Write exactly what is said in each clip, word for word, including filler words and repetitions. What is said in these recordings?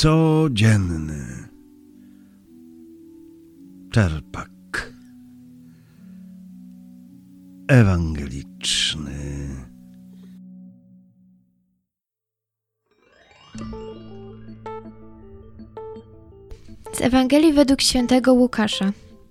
Codzienny czerpak ewangeliczny. Z Ewangelii według świętego Łukasza.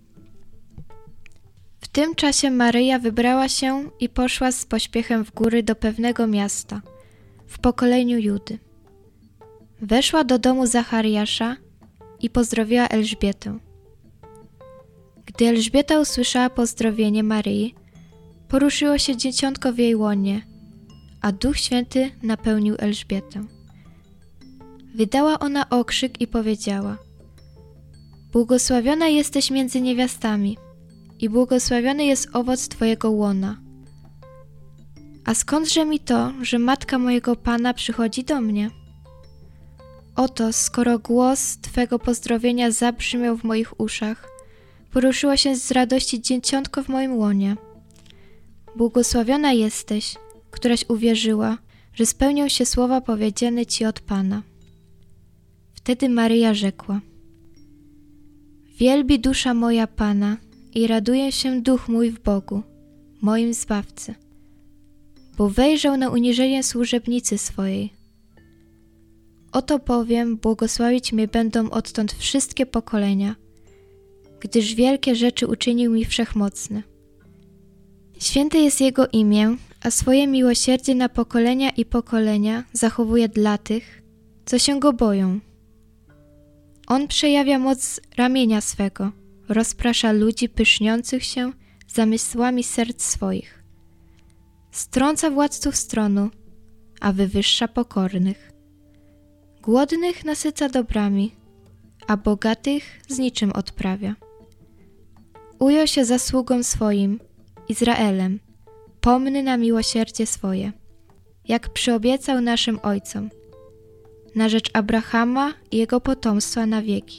W tym czasie Maryja wybrała się i poszła z pośpiechem w góry do pewnego miasta, w pokoleniu Judy. Weszła do domu Zachariasza i pozdrowiła Elżbietę. Gdy Elżbieta usłyszała pozdrowienie Maryi, poruszyło się dzieciątko w jej łonie, a Duch Święty napełnił Elżbietę. Wydała ona okrzyk i powiedziała: Błogosławiona jesteś między niewiastami i błogosławiony jest owoc Twojego łona. A skądże mi to, że matka mojego Pana przychodzi do mnie? Oto, skoro głos Twego pozdrowienia zabrzmiał w moich uszach, poruszyło się z radości dzieciątko w moim łonie. Błogosławiona jesteś, któraś uwierzyła, że spełnią się słowa powiedziane Ci od Pana. Wtedy Maryja rzekła: Wielbi dusza moja Pana i raduje się duch mój w Bogu, moim Zbawcy, bo wejrzał na uniżenie służebnicy swojej. Oto bowiem błogosławić mnie będą odtąd wszystkie pokolenia, gdyż wielkie rzeczy uczynił mi Wszechmocny. Święte jest Jego imię, a swoje miłosierdzie na pokolenia i pokolenia zachowuje dla tych, co się Go boją. On przejawia moc ramienia swego, rozprasza ludzi pyszniących się zamysłami serc swoich. Strąca władców z tronu, a wywyższa pokornych. Głodnych nasyca dobrami, a bogatych z niczym odprawia. Ujął się zasługą swoim, Izraelem, pomny na miłosierdzie swoje, jak przyobiecał naszym ojcom, na rzecz Abrahama i jego potomstwa na wieki.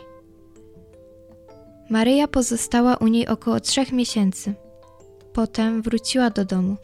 Maryja pozostała u niej około trzech miesięcy. Potem wróciła do domu.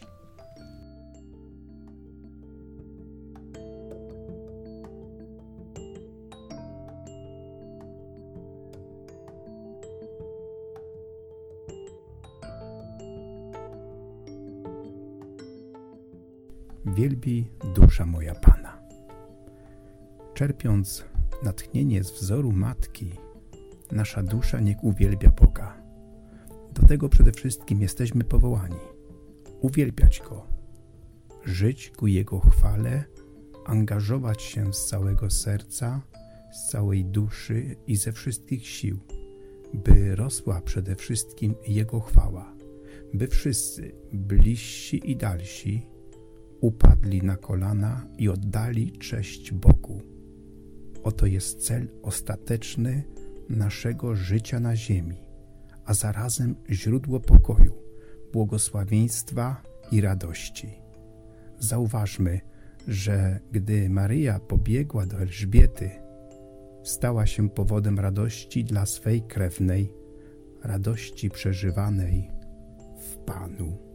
Wielbi dusza moja Pana. Czerpiąc natchnienie z wzoru Matki, nasza dusza niech uwielbia Boga. Do tego przede wszystkim jesteśmy powołani. Uwielbiać Go, żyć ku Jego chwale, angażować się z całego serca, z całej duszy i ze wszystkich sił, by rosła przede wszystkim Jego chwała, by wszyscy, bliżsi i dalsi, upadli na kolana i oddali cześć Bogu. Oto jest cel ostateczny naszego życia na ziemi, a zarazem źródło pokoju, błogosławieństwa i radości. Zauważmy, że gdy Maryja pobiegła do Elżbiety, stała się powodem radości dla swej krewnej, radości przeżywanej w Panu.